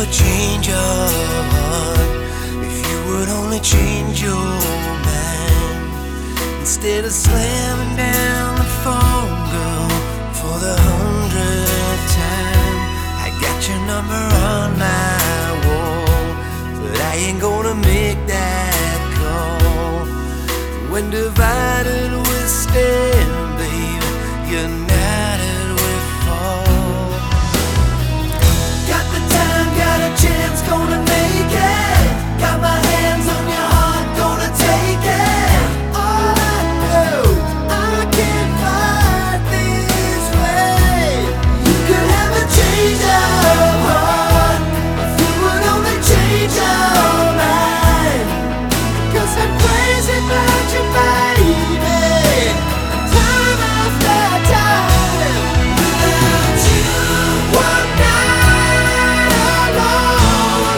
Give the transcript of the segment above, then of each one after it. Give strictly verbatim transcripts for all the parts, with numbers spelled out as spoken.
to change your heart, if you would only change your mind, instead of slamming down the phone, girl, for the hundredth time. I got your number on my wall, but I ain't gonna make that call. When divided we stand, baby, united we fall. Got the time, got a chance, gonna make it. Got my hands on your heart, gonna take it. All I know, I can't fight this way. You could have a change of heart, if you would only change your mind. Cause I'm crazy about you, baby, time after time. Without you, one night alone,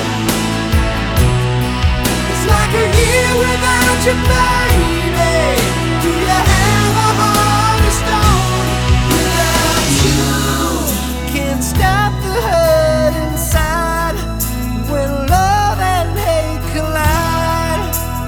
it's like a year without you, baby. Do you have a heart of stone? Without you, can't stop the hurt inside when love and hate collide.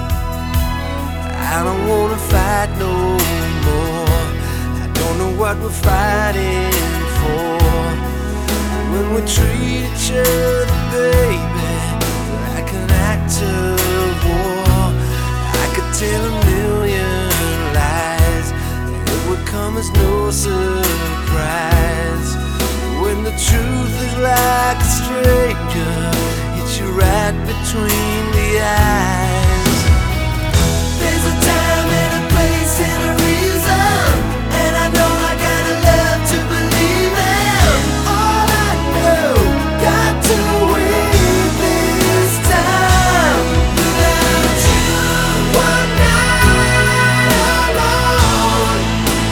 I don't wanna fight no more, I don't know what we're fighting for. When we treat each other, baby, like an act of war, I could tell a million lies, and it would come as no surprise. When the truth is like a stranger, hits you right between the eyes. There's a time and a place and a reason, and I know I gotta love to believe in. All I know, got to win this time. Without you, one night alone,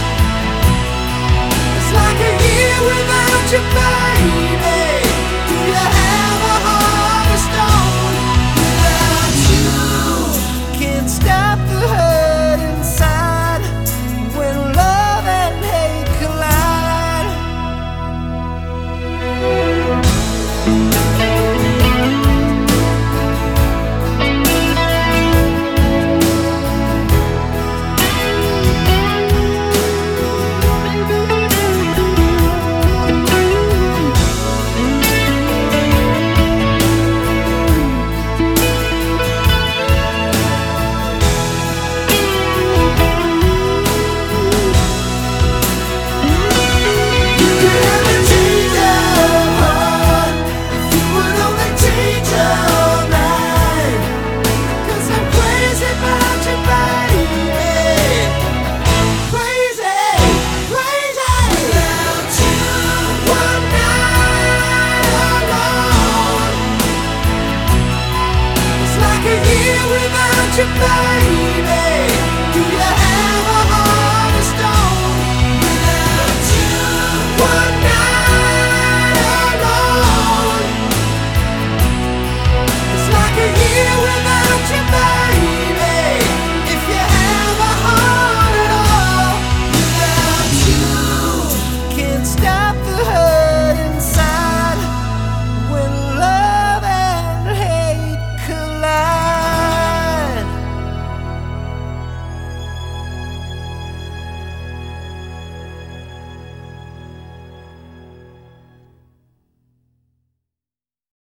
it's like a year without you, baby. Do you have a heart of stone? Without you, can't stop the hurt inside when love and hate collide.